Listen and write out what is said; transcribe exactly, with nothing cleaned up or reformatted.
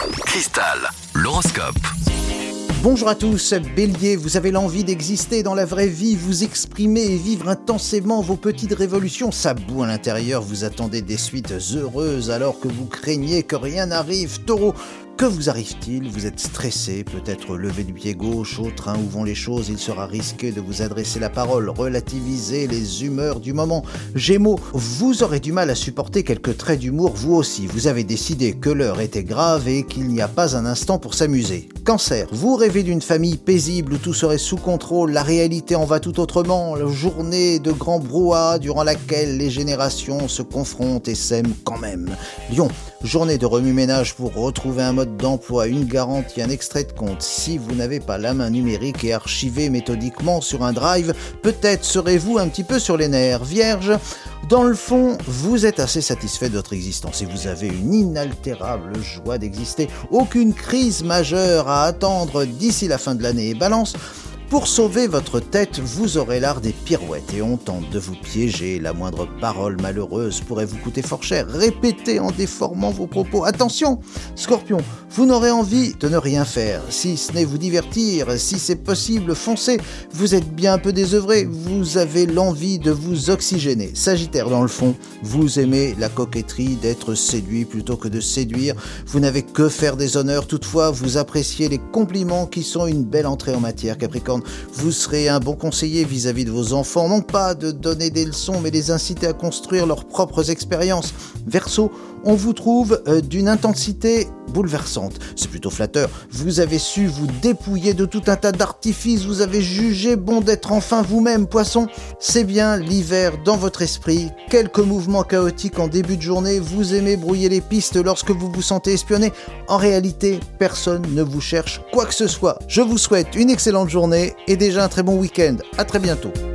Cristal, l'horoscope. Bonjour à tous, Bélier, vous avez l'envie d'exister dans la vraie vie, vous exprimer et vivre intensément vos petites révolutions, ça boue à l'intérieur, vous attendez des suites heureuses alors que vous craignez que rien n'arrive. Taureau, que vous arrive-t-il? Vous êtes stressé, peut-être levé du pied gauche, au train où vont les choses, il sera risqué de vous adresser la parole, relativiser les humeurs du moment. Gémeaux, vous aurez du mal à supporter quelques traits d'humour vous aussi, vous avez décidé que l'heure était grave et qu'il n'y a pas un instant pour s'amuser. Cancer, vous rêvez d'une famille paisible où tout serait sous contrôle, la réalité en va tout autrement, la journée de grand brouhaha durant laquelle les générations se confrontent et s'aiment quand même. Lion, journée de remue-ménage pour retrouver un mode d'emploi, une garantie, un extrait de compte. Si vous n'avez pas la main numérique et archivé méthodiquement sur un drive, peut-être serez-vous un petit peu sur les nerfs. Vierge, dans le fond, vous êtes assez satisfait de votre existence et vous avez une inaltérable joie d'exister. Aucune crise majeure à attendre d'ici la fin de l'année. Balance, pour sauver votre tête, vous aurez l'art des pirouettes et on tente de vous piéger. La moindre parole malheureuse pourrait vous coûter fort cher. Répétez en déformant vos propos. Attention, Scorpion, vous n'aurez envie de ne rien faire. Si ce n'est vous divertir, si c'est possible, foncez. Vous êtes bien un peu désœuvré, vous avez l'envie de vous oxygéner. Sagittaire, dans le fond, vous aimez la coquetterie, d'être séduit plutôt que de séduire. Vous n'avez que faire des honneurs. Toutefois, vous appréciez les compliments qui sont une belle entrée en matière. Capricorne, vous serez un bon conseiller vis-à-vis de vos enfants, non pas de donner des leçons, mais les inciter à construire leurs propres expériences. Verseau, on vous trouve euh, d'une intensité bouleversante. C'est plutôt flatteur. Vous avez su vous dépouiller de tout un tas d'artifices, vous avez jugé bon d'être enfin vous-même. Poisson, c'est bien l'hiver dans votre esprit. Quelques mouvements chaotiques en début de journée, vous aimez brouiller les pistes lorsque vous vous sentez espionné. En réalité, personne ne vous cherche quoi que ce soit. Je vous souhaite une excellente journée et déjà un très bon week-end. À très bientôt.